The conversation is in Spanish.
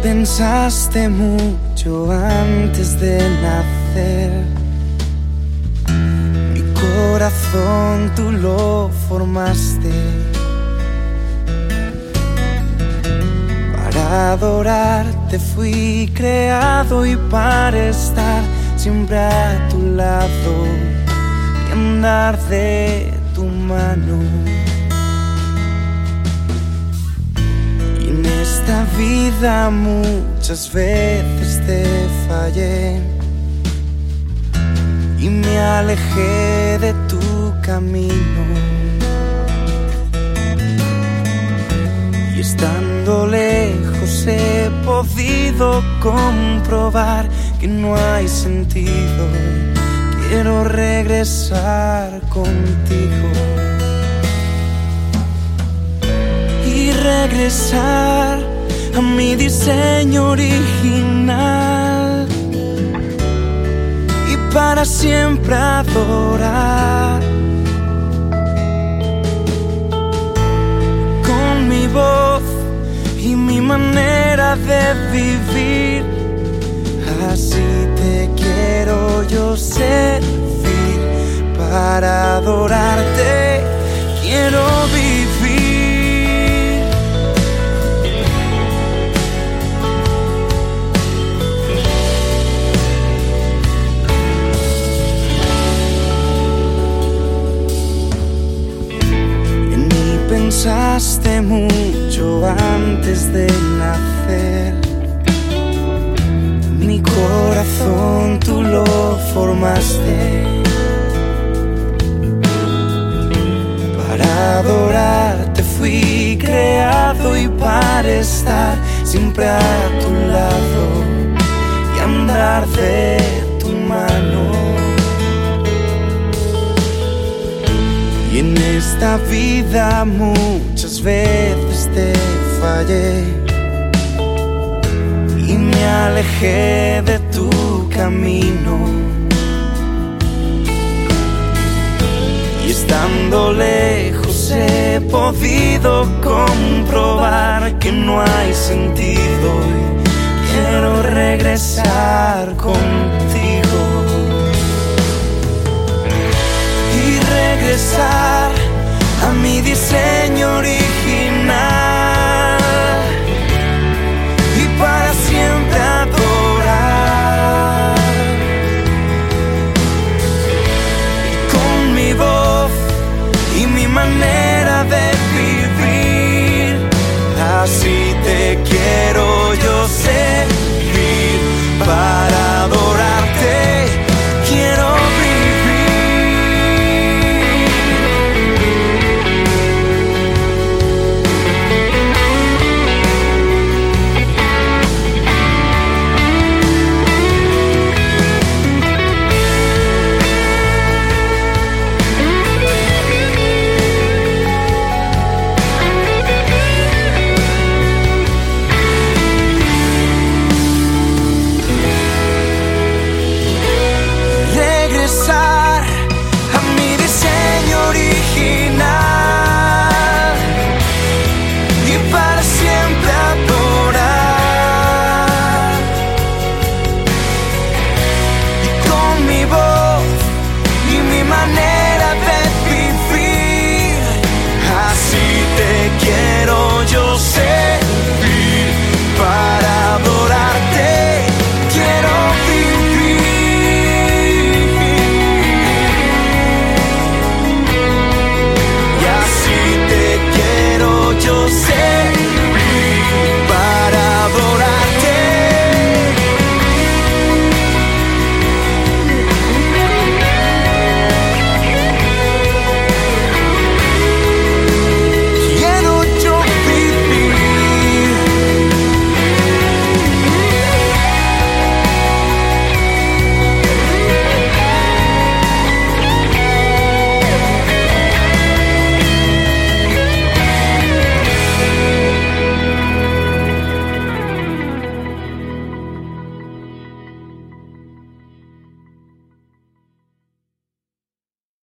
pensaste mucho antes de nacer. Mi corazón tú lo formaste para adorarte. Fui creado y para estar siempre a tu lado y andar de tu mano. En esta vida muchas veces te fallé y me alejé de tu camino. Y estando lejos he podido comprobar que no hay sentido. Quiero regresar contigo y regresar a mi diseño original y para siempre adorar con mi voz y mi manera de vivir. Así te quiero yo servir, para adorarte quiero vivir. Pensaste mucho antes de nacer. Mi corazón tú lo formaste para adorarte. Fui creado y para estar siempre a tu lado y andar de tu mano. Y en esta vida muchas veces te fallé y me alejé de tu camino. Y estando lejos he podido comprobar que no hay sentido y quiero regresar contigo. Y regresar a mi diseño original